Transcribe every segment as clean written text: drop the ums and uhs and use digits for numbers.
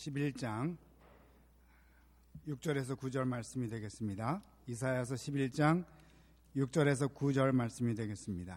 11장 6절에서 9절 말씀이 되겠습니다. 이사야서 11장 6절에서 9절 말씀이 되겠습니다.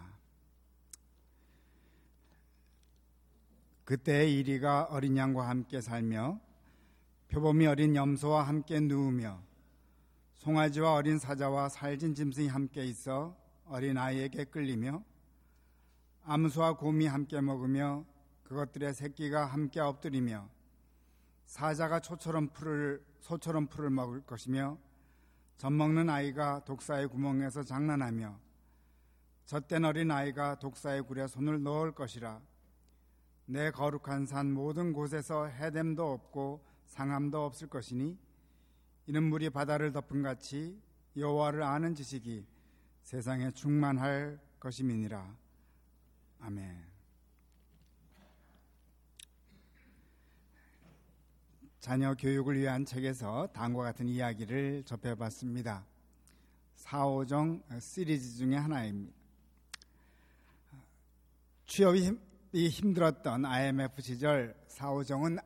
그때 이리가 어린 양과 함께 살며 표범이 어린 염소와 함께 누우며 송아지와 어린 사자와 살진 짐승이 함께 있어 어린 아이에게 끌리며 암소와 곰이 함께 먹으며 그것들의 새끼가 함께 엎드리며 사자가 소처럼 풀을 먹을 것이며 젖먹는 아이가 독사의 구멍에서 장난하며 젖된 어린 아이가 독사의 굴에 손을 넣을 것이라. 내 거룩한 산 모든 곳에서 해됨도 없고 상함도 없을 것이니 이는 물이 바다를 덮은 같이 여호와를 아는 지식이 세상에 충만할 것임이니라. 아멘. 자녀 교육을 위한 책에서 다음과 같은 이야기를 접해봤습니다. 사오정 시리즈 중에 하나입니다. 취업이 힘들었던 IMF 시절 사오정은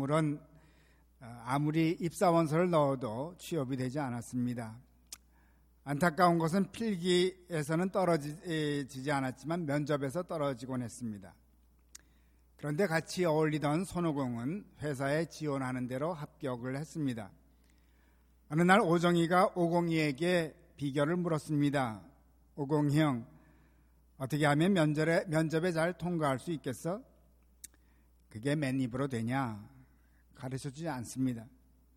아무리 입사원서를 넣어도 취업이 되지 않았습니다. 안타까운 것은 필기에서는 떨어지지 않았지만 면접에서 떨어지곤 했습니다. 그런데 같이 어울리던 손오공은 회사에 지원하는 대로 합격을 했습니다. 어느 날 오정이가 오공이에게 비결을 물었습니다. 오공이 형, 어떻게 하면 면접에 잘 통과할 수 있겠어? 그게 맨 입으로 되냐? 가르쳐주지 않습니다.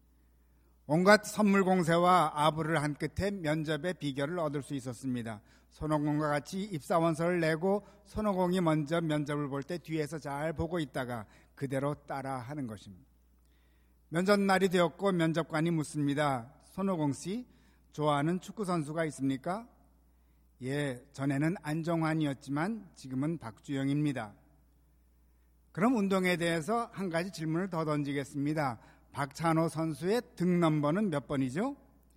온갖 선물 공세와 아부를 한 끝에 면접의 비결을 얻을 수 있었습니다. 손오공과 같이 입사원서를 내고 손오공이 먼저 면접을 볼 때 뒤에서 잘 보고 있다가 그대로 따라하는 것입니다. 면접 날이 되었고 면접관이 묻습니다. 손오공 씨, 좋아하는 축구 선수가 있습니까? 예, 전에는 안정환이었지만 지금은 박주영입니다. 그럼 운동에 대해서 한 가지 질문을 더 던지겠습니다. 박찬호 선수의 등 넘버는 몇 번이죠?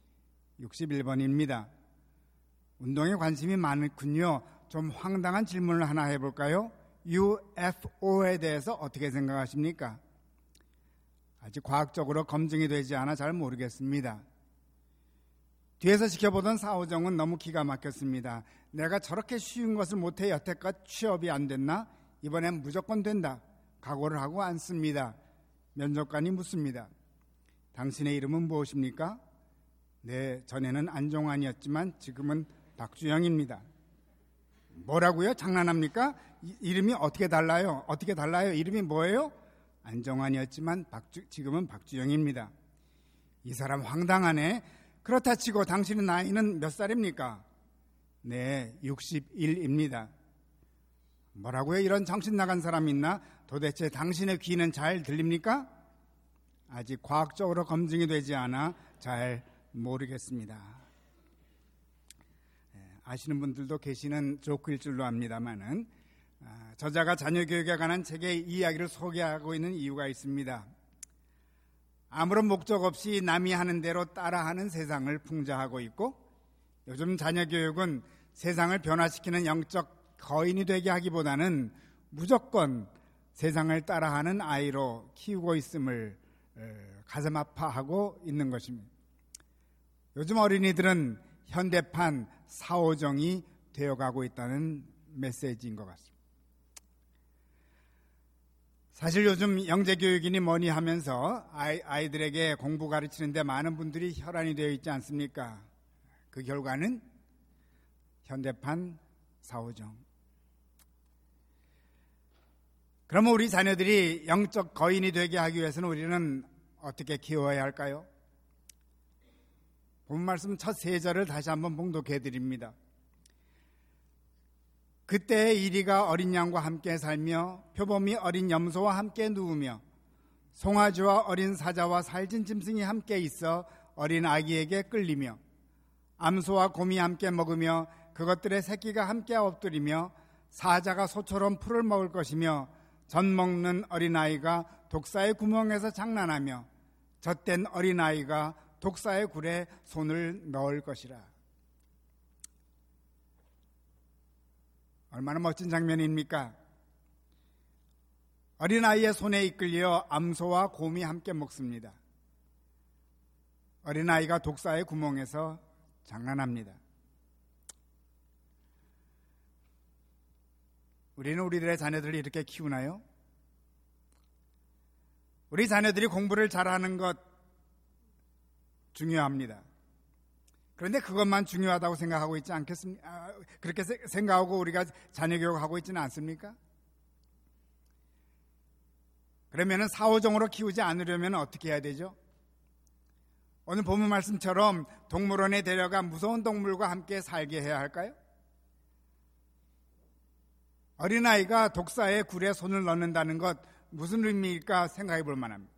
61번입니다. 운동에 관심이 많군요. 좀 황당한 질문을 하나 해볼까요? UFO에 대해서 어떻게 생각하십니까? 아직 과학적으로 검증이 되지 않아 잘 모르겠습니다. 뒤에서 지켜보던 사오정은 너무 기가 막혔습니다. 내가 저렇게 쉬운 것을 못해 여태껏 취업이 안 됐나? 이번엔 무조건 된다. 각오를 하고 앉습니다. 면접관이 묻습니다. 당신의 이름은 무엇입니까? 네, 전에는 안종환이었지만 지금은 박주영입니다. 뭐라고요? 장난합니까? 이름이 어떻게 달라요? 어떻게 달라요? 이름이 뭐예요? 안정환이었지만 지금은 박주영입니다. 이 사람 황당하네. 그렇다 치고 당신의 나이는 몇 살입니까? 네, 61입니다. 뭐라고요? 이런 정신 나간 사람이 있나? 도대체 당신의 귀는 잘 들립니까? 아직 과학적으로 검증이 되지 않아 잘 모르겠습니다. 아시는 분들도 계시는 조크일 줄로 압니다만은 저자가 자녀 교육에 관한 책의 이야기를 소개하고 있는 이유가 있습니다. 아무런 목적 없이 남이 하는 대로 따라하는 세상을 풍자하고 있고 요즘 자녀 교육은 세상을 변화시키는 영적 거인이 되게 하기보다는 무조건 세상을 따라하는 아이로 키우고 있음을 가슴 아파하고 있는 것입니다. 요즘 어린이들은 현대판 사오정이 되어가고 있다는 메시지인 것 같습니다. 사실 요즘 영재교육이니 뭐니 하면서 아이들에게 공부 가르치는데 많은 분들이 혈안이 되어 있지 않습니까? 그 결과는 현대판 사오정. 그러면 우리 자녀들이 영적 거인이 되게 하기 위해서는 우리는 어떻게 키워야 할까요? 본 말씀 첫 세 절을 다시 한번 봉독해 드립니다. 그때 이리가 어린 양과 함께 살며 표범이 어린 염소와 함께 누우며 송아지와 어린 사자와 살진 짐승이 함께 있어 어린 아기에게 끌리며 암소와 곰이 함께 먹으며 그것들의 새끼가 함께 엎드리며 사자가 소처럼 풀을 먹을 것이며 젖 먹는 어린아이가 독사의 구멍에서 장난하며 젖된 어린아이가 독사의 굴에 손을 넣을 것이라. 얼마나 멋진 장면입니까? 어린아이의 손에 이끌려 암소와 곰이 함께 먹습니다. 어린아이가 독사의 구멍에서 장난합니다. 우리는 우리들의 자녀들을 이렇게 키우나요? 우리 자녀들이 공부를 잘하는 것 중요합니다. 그런데 그것만 중요하다고 생각하고 있지 않겠습니까? 그렇게 생각하고 우리가 자녀 교육하고 있지는 않습니까? 그러면 사오정으로 키우지 않으려면 어떻게 해야 되죠? 오늘 본문 말씀처럼 동물원에 데려가 무서운 동물과 함께 살게 해야 할까요? 어린아이가 독사의 굴에 손을 넣는다는 것 무슨 의미일까 생각해 볼 만합니다.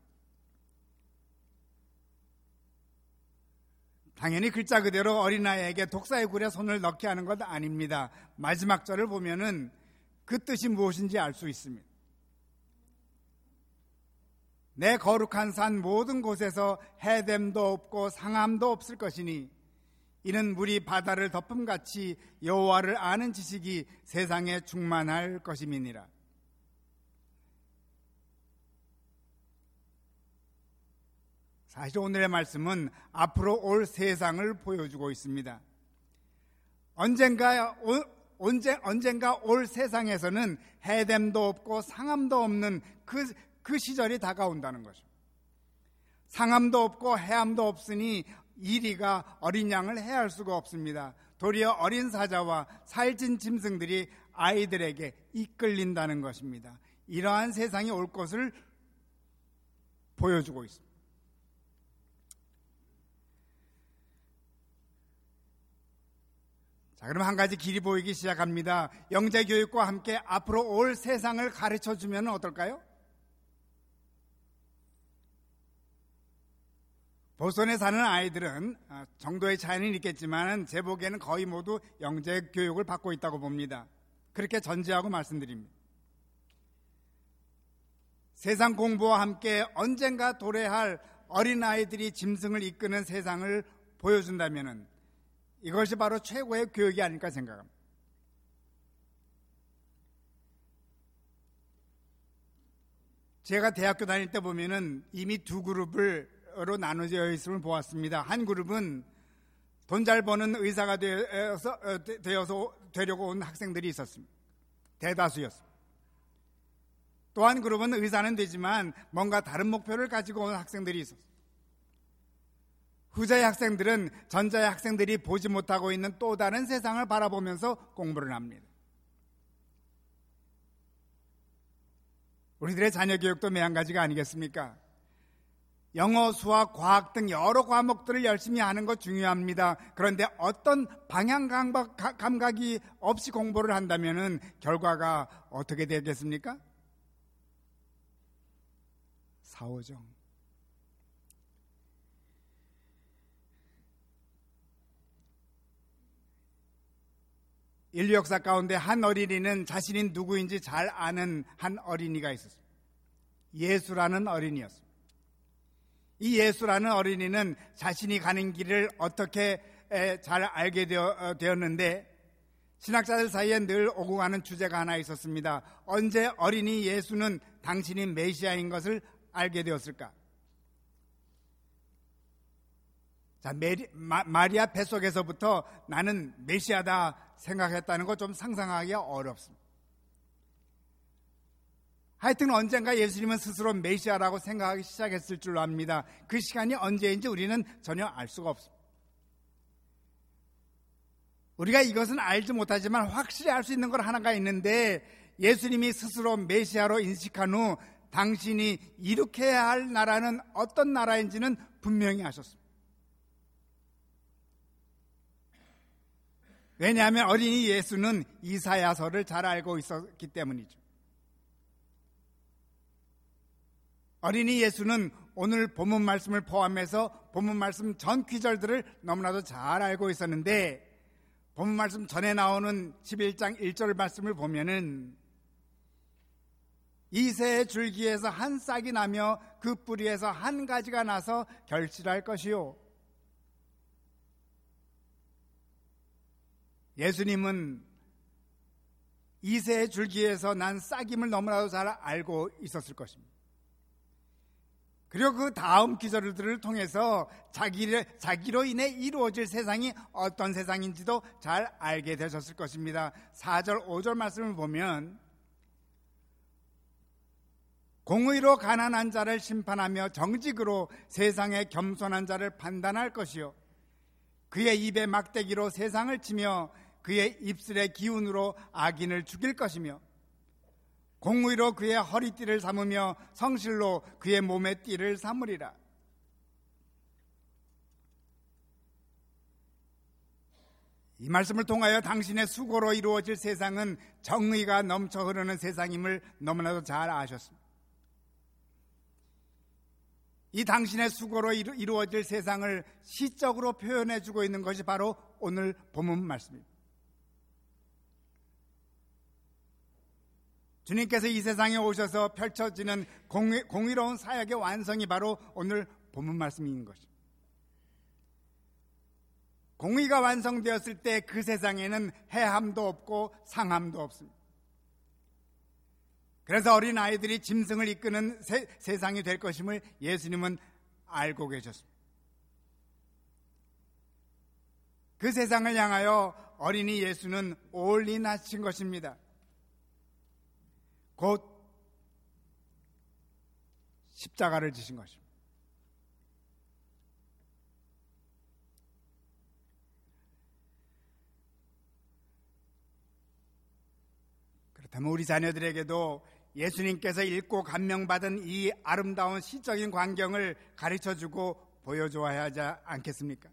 당연히 글자 그대로 어린아이에게 독사의 굴에 손을 넣게 하는 것 아닙니다. 마지막 절을 보면은 그 뜻이 무엇인지 알 수 있습니다. 내 거룩한 산 모든 곳에서 해됨도 없고 상함도 없을 것이니 이는 물이 바다를 덮음같이 여호와를 아는 지식이 세상에 충만할 것임이니라. 사실 오늘의 말씀은 앞으로 올 세상을 보여주고 있습니다. 언젠가 올 세상에서는 해됨도 없고 상함도 없는 그 시절이 다가온다는 것입니다. 상함도 없고 해함도 없으니 이리가 어린 양을 해할 수가 없습니다. 도리어 어린 사자와 살찐 짐승들이 아이들에게 이끌린다는 것입니다. 이러한 세상이 올 것을 보여주고 있습니다. 자, 그럼 한 가지 길이 보이기 시작합니다. 영재교육과 함께 앞으로 올 세상을 가르쳐주면 어떨까요? 보선에 사는 아이들은 정도의 차이는 있겠지만 제 보기에는 거의 모두 영재교육을 받고 있다고 봅니다. 그렇게 전제하고 말씀드립니다. 세상 공부와 함께 언젠가 도래할 어린아이들이 짐승을 이끄는 세상을 보여준다면 이것이 바로 최고의 교육이 아닐까 생각합니다. 제가 대학교 다닐 때 보면은 이미 두 그룹으로 나눠져 있음을 보았습니다. 한 그룹은 돈 잘 버는 의사가 되려고 온 학생들이 있었습니다. 대다수였습니다. 또 한 그룹은 의사는 되지만 뭔가 다른 목표를 가지고 온 학생들이 있었습니다. 후자의 학생들은 전자의 학생들이 보지 못하고 있는 또 다른 세상을 바라보면서 공부를 합니다. 우리들의 자녀 교육도 매한가지가 아니겠습니까? 영어, 수학, 과학 등 여러 과목들을 열심히 하는 것 중요합니다. 그런데 어떤 방향 감각이 없이 공부를 한다면 결과가 어떻게 되겠습니까? 사오정. 인류 역사 가운데 한 어린이는 자신이 누구인지 잘 아는 한 어린이가 있었습니다. 예수라는 어린이였습니다. 이 예수라는 어린이는 자신이 가는 길을 어떻게 잘 알게 되었는데 신학자들 사이에 늘 오고 가는 주제가 하나 있었습니다. 언제 어린이 예수는 당신이 메시아인 것을 알게 되었을까? 자, 마리아 뱃속에서부터 나는 메시아다 생각했다는 거 좀 상상하기가 어렵습니다. 하여튼 언젠가 예수님은 스스로 메시아라고 생각하기 시작했을 줄로 압니다. 그 시간이 언제인지 우리는 전혀 알 수가 없습니다. 우리가 이것은 알지 못하지만 확실히 알 수 있는 것 하나가 있는데 예수님이 스스로 메시아로 인식한 후 당신이 일으켜야 할 나라는 어떤 나라인지는 분명히 아셨습니다. 왜냐하면 어린이 예수는 이사야서를 잘 알고 있었기 때문이죠. 어린이 예수는 오늘 본문 말씀을 포함해서 본문 말씀 전 귀절들을 너무나도 잘 알고 있었는데 본문 말씀 전에 나오는 11장 1절 말씀을 보면은 이새의 줄기에서 한 싹이 나며 그 뿌리에서 한 가지가 나서 결실할 것이요. 예수님은 이새의 줄기에서 난 싹임을 너무나도 잘 알고 있었을 것입니다. 그리고 그 다음 기절들을 통해서 자기로 인해 이루어질 세상이 어떤 세상인지도 잘 알게 되셨을 것입니다. 4절, 5절 말씀을 보면 공의로 가난한 자를 심판하며 정직으로 세상의 겸손한 자를 판단할 것이요 그의 입에 막대기로 세상을 치며 그의 입술의 기운으로 악인을 죽일 것이며 공의로 그의 허리띠를 삼으며 성실로 그의 몸의 띠를 삼으리라. 이 말씀을 통하여 당신의 수고로 이루어질 세상은 정의가 넘쳐 흐르는 세상임을 너무나도 잘 아셨습니다. 이 당신의 수고로 이루어질 세상을 시적으로 표현해 주고 있는 것이 바로 오늘 본문 말씀입니다. 주님께서 이 세상에 오셔서 펼쳐지는 공의로운 사역의 완성이 바로 오늘 본문 말씀인 것입니다. 공의가 완성되었을 때 그 세상에는 해함도 없고 상함도 없습니다. 그래서 어린아이들이 짐승을 이끄는 세상이 될 것임을 예수님은 알고 계셨습니다. 그 세상을 향하여 어린이 예수는 올인하신 것입니다. 곧 십자가를 지신 것입니다. 그렇다면 우리 자녀들에게도 예수님께서 읽고 감명받은 이 아름다운 시적인 광경을 가르쳐주고 보여줘야 하지 않겠습니까?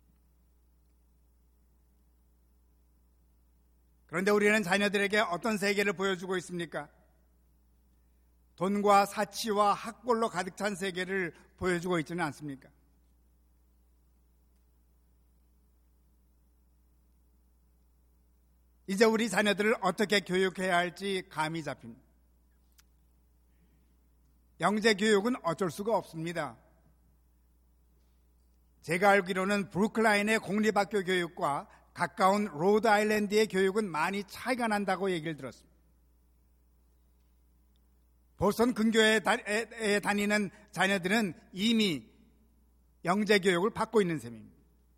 그런데 우리는 자녀들에게 어떤 세계를 보여주고 있습니까? 돈과 사치와 학벌로 가득 찬 세계를 보여주고 있지는 않습니까? 이제 우리 자녀들을 어떻게 교육해야 할지 감이 잡힙니다. 영재 교육은 어쩔 수가 없습니다. 제가 알기로는 브루클라인의 공립학교 교육과 가까운 로드아일랜드의 교육은 많이 차이가 난다고 얘기를 들었습니다. 보스턴 근교에 다니는 자녀들은 이미 영재 교육을 받고 있는 셈입니다.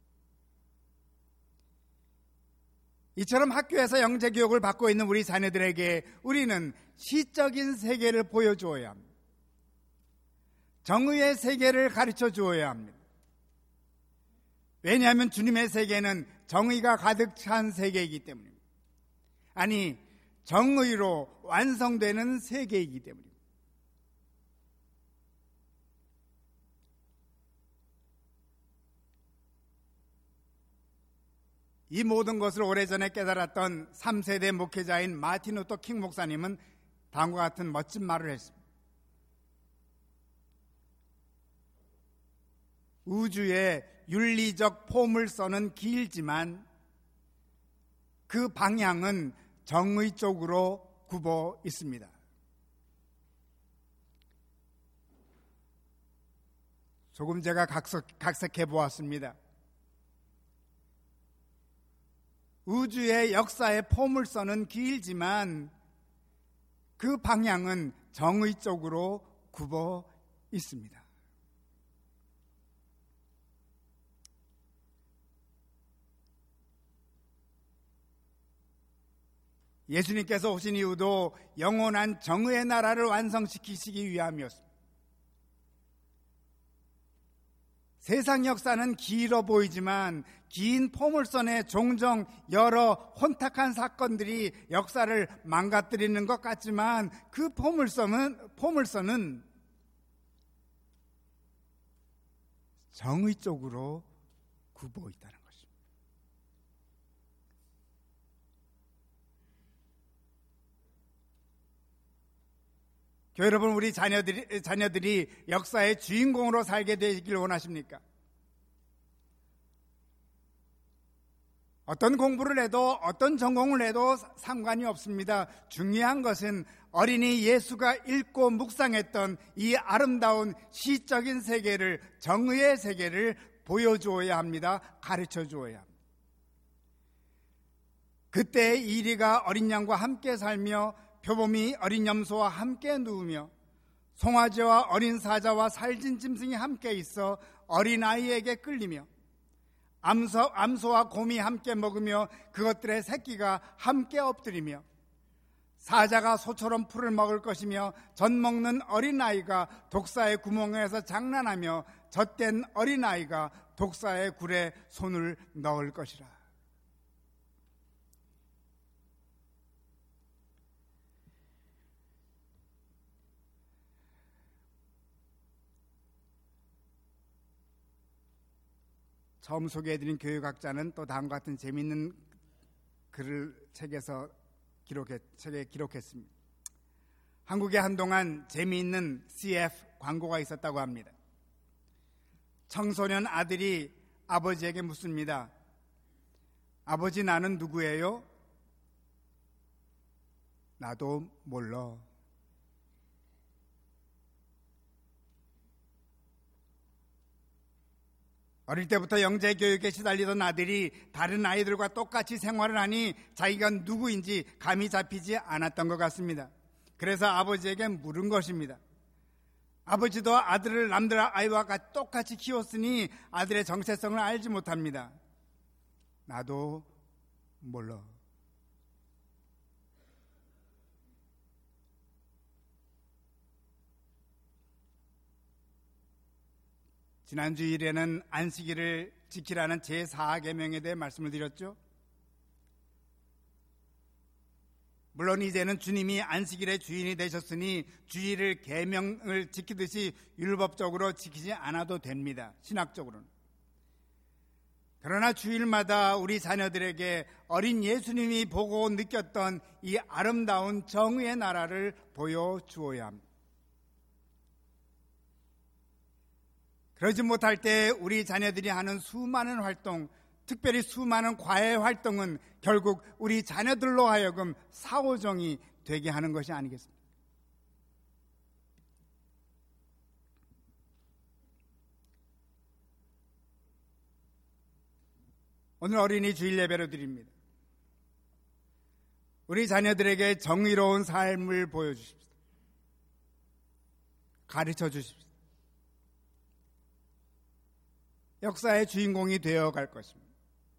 이처럼 학교에서 영재 교육을 받고 있는 우리 자녀들에게 우리는 시적인 세계를 보여주어야 합니다. 정의의 세계를 가르쳐 주어야 합니다. 왜냐하면 주님의 세계는 정의가 가득 찬 세계이기 때문입니다. 아니, 정의로 완성되는 세계이기 때문입니다. 이 모든 것을 오래전에 깨달았던 3세대 목회자인 마틴 루터 킹 목사님은 다음과 같은 멋진 말을 했습니다. 우주의 윤리적 포물선은 길지만 그 방향은 정의 쪽으로 굽어 있습니다. 조금 제가 각색해 보았습니다. 우주의 역사의 포물선은 길지만 그 방향은 정의 쪽으로 굽어 있습니다. 예수님께서 오신 이유도 영원한 정의의 나라를 완성시키시기 위함이었습니다. 세상 역사는 길어 보이지만 긴 포물선에 종종 여러 혼탁한 사건들이 역사를 망가뜨리는 것 같지만 그 포물선은 정의 쪽으로 굽어 있다는 것입니다. 여러분, 우리 자녀들이 역사의 주인공으로 살게 되길 원하십니까? 어떤 공부를 해도 어떤 전공을 해도 상관이 없습니다. 중요한 것은 어린이 예수가 읽고 묵상했던 이 아름다운 시적인 세계를, 정의의 세계를 보여주어야 합니다. 가르쳐 주어야 합니다. 그때 이리가 어린 양과 함께 살며 표범이 어린 염소와 함께 누우며 송아지와 어린 사자와 살진 짐승이 함께 있어 어린아이에게 끌리며 암소와 곰이 함께 먹으며 그것들의 새끼가 함께 엎드리며 사자가 소처럼 풀을 먹을 것이며 젖 먹는 어린아이가 독사의 구멍에서 장난하며 젖된 어린아이가 독사의 굴에 손을 넣을 것이라. 처음 소개해드린 교육학자는 또 다음과 같은 재미있는 글을 책에 기록했습니다. 한국에 한동안 재미있는 CF 광고가 있었다고 합니다. 청소년 아들이 아버지에게 묻습니다. 아버지, 나는 누구예요? 나도 몰라. 어릴 때부터 영재교육에 시달리던 아들이 다른 아이들과 똑같이 생활을 하니 자기가 누구인지 감이 잡히지 않았던 것 같습니다. 그래서 아버지에게 물은 것입니다. 아버지도 아들을 남들 아이와 똑같이 키웠으니 아들의 정체성을 알지 못합니다. 나도 몰라. 지난 주일에는 안식일을 지키라는 제4계명에 대해 말씀을 드렸죠. 물론 이제는 주님이 안식일의 주인이 되셨으니 주일을 계명을 지키듯이 율법적으로 지키지 않아도 됩니다. 신학적으로는. 그러나 주일마다 우리 자녀들에게 어린 예수님이 보고 느꼈던 이 아름다운 정의의 나라를 보여주어야 합니다. 그러지 못할 때 우리 자녀들이 하는 수많은 활동, 특별히 수많은 과외 활동은 결국 우리 자녀들로 하여금 사오정이 되게 하는 것이 아니겠습니까? 오늘 어린이 주일 예배로 드립니다. 우리 자녀들에게 정의로운 삶을 보여주십시오. 가르쳐 주십시오. 역사의 주인공이 되어갈 것입니다.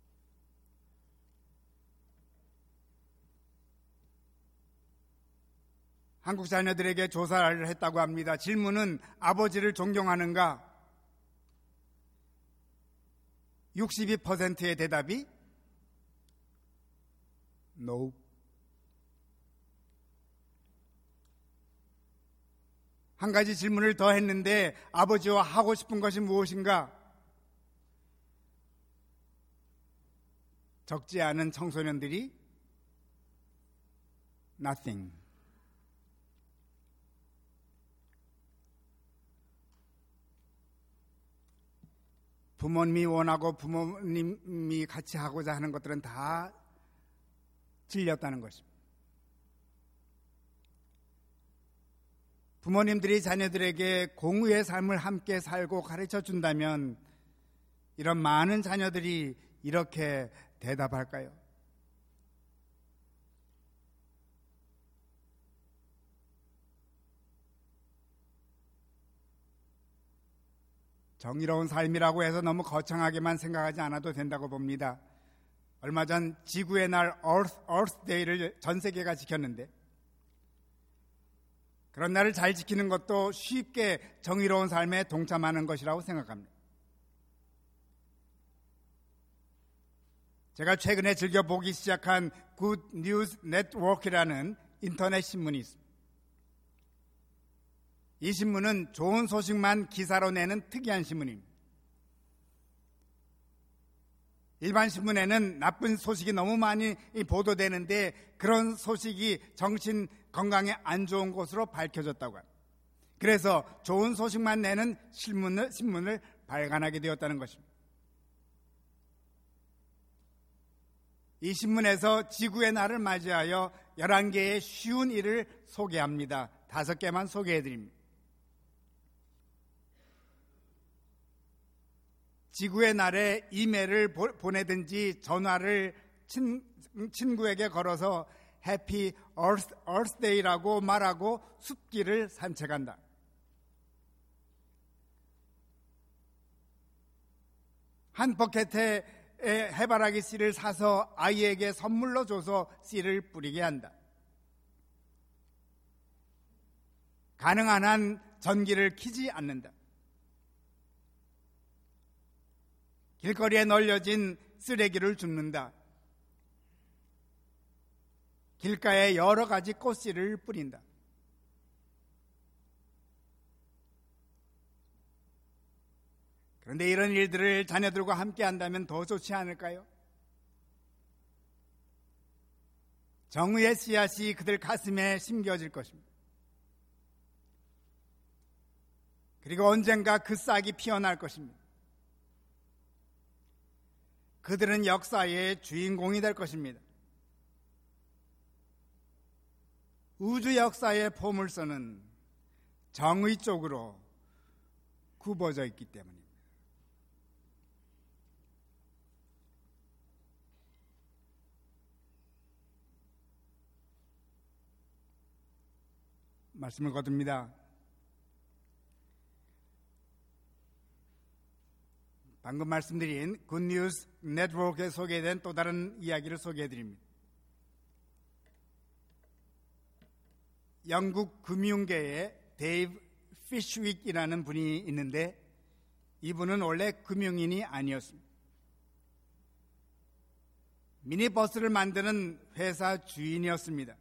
한국 자녀들에게 조사를 했다고 합니다. 질문은 아버지를 존경하는가? 62%의 대답이 No. 한 가지 질문을 더 했는데 아버지와 하고 싶은 것이 무엇인가? 적지 않은 청소년들이 Nothing. 부모님이 원하고 부모님이 같이 하고자 하는 것들은 다 질렸다는 것입니다. 부모님들이 자녀들에게 공의의 삶을 함께 살고 가르쳐 준다면 이런 많은 자녀들이 이렇게 대답할까요? 정의로운 삶이라고 해서 너무 거창하게만 생각하지 않아도 된다고 봅니다. 얼마 전 지구의 날 Earth Day를 전 세계가 지켰는데 그런 날을 잘 지키는 것도 쉽게 정의로운 삶에 동참하는 것이라고 생각합니다. 제가 최근에 즐겨 보기 시작한 Good News Network이라는 인터넷 신문이 있습니다. 이 신문은 좋은 소식만 기사로 내는 특이한 신문입니다. 일반 신문에는 나쁜 소식이 너무 많이 보도되는데 그런 소식이 정신 건강에 안 좋은 것으로 밝혀졌다고 합니다. 그래서 좋은 소식만 내는 신문을 발간하게 되었다는 것입니다. 이 신문에서 지구의 날을 맞이하여 11개의 쉬운 일을 소개합니다. 5개만 소개해드립니다. 지구의 날에 이메일을 보내든지 전화를 친구에게 걸어서 해피 얼스데이라고 말하고 숲길을 산책한다. 한 버켓에 해바라기 씨를 사서 아이에게 선물로 줘서 씨를 뿌리게 한다. 가능한 한 전기를 켜지 않는다. 길거리에 널려진 쓰레기를 줍는다. 길가에 여러 가지 꽃씨를 뿌린다. 그런데 이런 일들을 자녀들과 함께 한다면 더 좋지 않을까요? 정의의 씨앗이 그들 가슴에 심겨질 것입니다. 그리고 언젠가 그 싹이 피어날 것입니다. 그들은 역사의 주인공이 될 것입니다. 우주 역사의 포물선은 정의 쪽으로 굽어져 있기 때문입니다. 말씀을 거둡니다. 방금 말씀드린 굿뉴스 네트워크에 소개된 또 다른 이야기를 소개해드립니다. 영국 금융계에 데이브 피쉬윅이라는 분이 있는데 이분은 원래 금융인이 아니었습니다. 미니버스를 만드는 회사 주인이었습니다.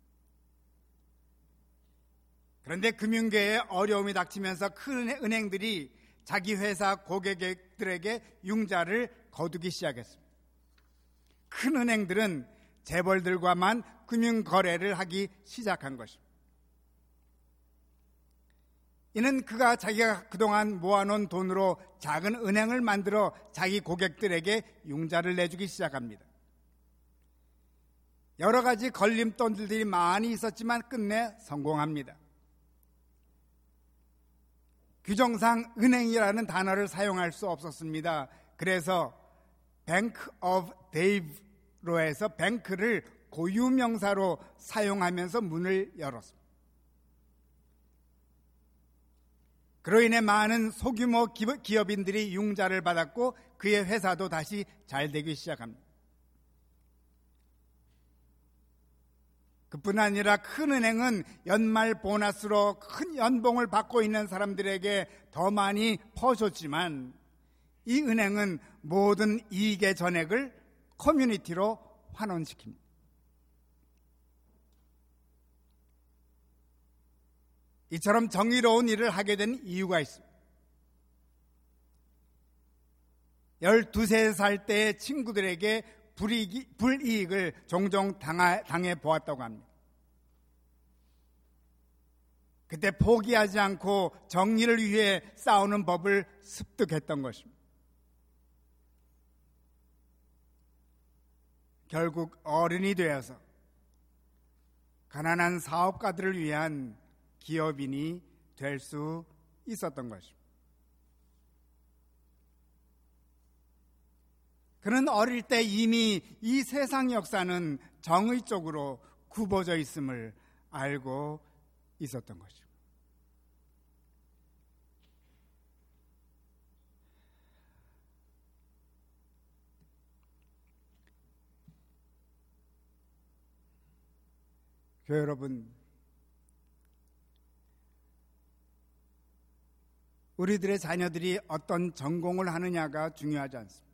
그런데 금융계에 어려움이 닥치면서 큰 은행들이 자기 회사 고객들에게 융자를 거두기 시작했습니다. 큰 은행들은 재벌들과만 금융거래를 하기 시작한 것입니다. 이는 그가 자기가 그동안 모아놓은 돈으로 작은 은행을 만들어 자기 고객들에게 융자를 내주기 시작합니다. 여러 가지 걸림돌들이 많이 있었지만 끝내 성공합니다. 규정상 은행이라는 단어를 사용할 수 없었습니다. 그래서 Bank of Dave로 해서 뱅크를 고유명사로 사용하면서 문을 열었습니다. 그로 인해 많은 소규모 기업인들이 융자를 받았고 그의 회사도 다시 잘 되기 시작합니다. 그뿐 아니라 큰 은행은 연말 보너스로 큰 연봉을 받고 있는 사람들에게 더 많이 퍼줬지만 이 은행은 모든 이익의 전액을 커뮤니티로 환원시킵니다. 이처럼 정의로운 일을 하게 된 이유가 있습니다. 12살 때의 친구들에게 불이익을 종종 당해 보았다고 합니다. 그때 포기하지 않고 정의를 위해 싸우는 법을 습득했던 것입니다. 결국 어른이 되어서 가난한 사업가들을 위한 기업인이 될 수 있었던 것입니다. 그는 어릴 때 이미 이 세상 역사는 정의 쪽으로 굽어져 있음을 알고 있었던 것입니다. 교회 여러분, 우리들의 자녀들이 어떤 전공을 하느냐가 중요하지 않습니다.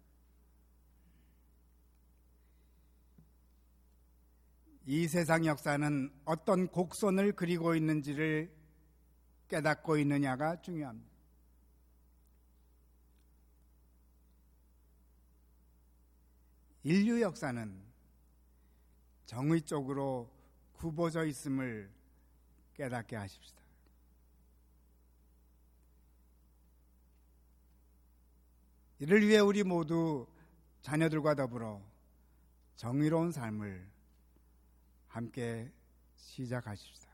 이 세상 역사는 어떤 곡선을 그리고 있는지를 깨닫고 있느냐가 중요합니다. 인류 역사는 정의 쪽으로 굽어져 있음을 깨닫게 하십시다. 이를 위해 우리 모두 자녀들과 더불어 정의로운 삶을 함께 시작하십시다.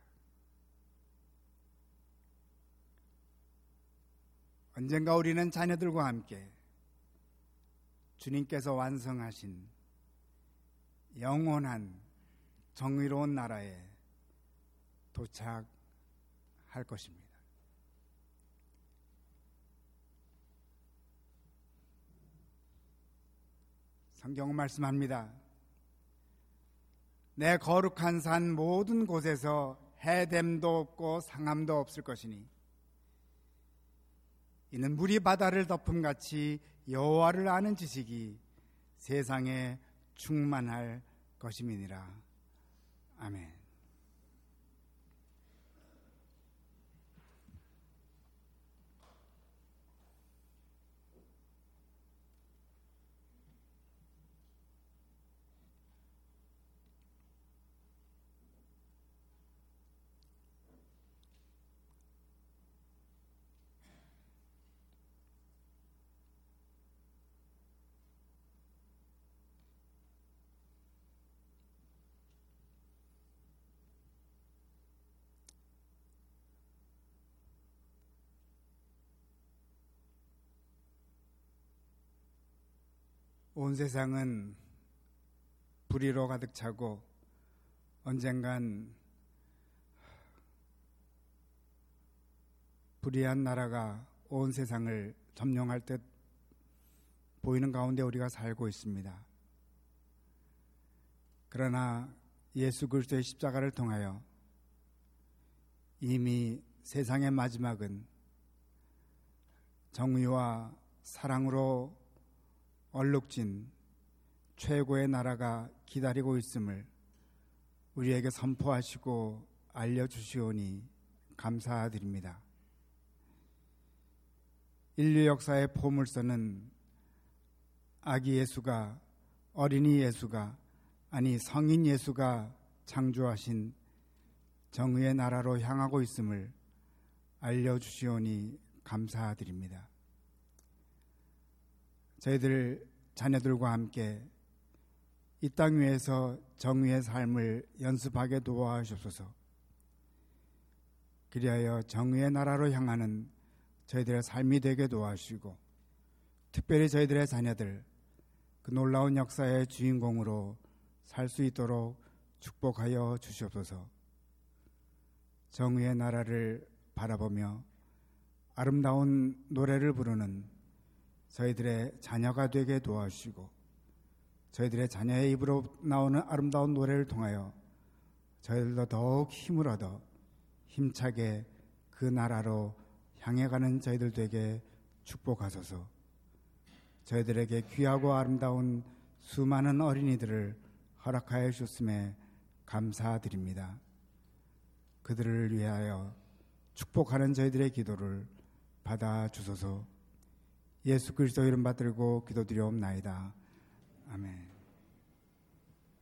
언젠가 우리는 자녀들과 함께 주님께서 완성하신 영원한 정의로운 나라에 도착할 것입니다. 성경은 말씀합니다. 내 거룩한 산 모든 곳에서 해됨도 없고 상함도 없을 것이니 이는 물이 바다를 덮음같이 여호와를 아는 지식이 세상에 충만할 것임이니라. 아멘. 온 세상은 불의로 가득 차고 언젠간 불의한 나라가 온 세상을 점령할 듯 보이는 가운데 우리가 살고 있습니다. 그러나 예수 그리스도의 십자가를 통하여 이미 세상의 마지막은 정의와 사랑으로 얼룩진 최고의 나라가 기다리고 있음을 우리에게 선포하시고 알려주시오니 감사드립니다. 인류 역사의 보물서는 아기 예수가, 어린이 예수가, 아니 성인 예수가 창조하신 정의의 나라로 향하고 있음을 알려주시오니 감사드립니다. 저희들 자녀들과 함께 이 땅 위에서 정의의 삶을 연습하게 도와주옵소서. 그리하여 정의의 나라로 향하는 저희들의 삶이 되게 도와주시고 특별히 저희들의 자녀들 그 놀라운 역사의 주인공으로 살 수 있도록 축복하여 주시옵소서. 정의의 나라를 바라보며 아름다운 노래를 부르는 저희들의 자녀가 되게 도와주시고 저희들의 자녀의 입으로 나오는 아름다운 노래를 통하여 저희들도 더욱 힘을 얻어 힘차게 그 나라로 향해 가는 저희들 되게 축복하소서. 저희들에게 귀하고 아름다운 수많은 어린이들을 허락하여 주셨음에 감사드립니다. 그들을 위하여 축복하는 저희들의 기도를 받아 주소서. 예수 그리스도 이름 받들고 기도드리옵나이다.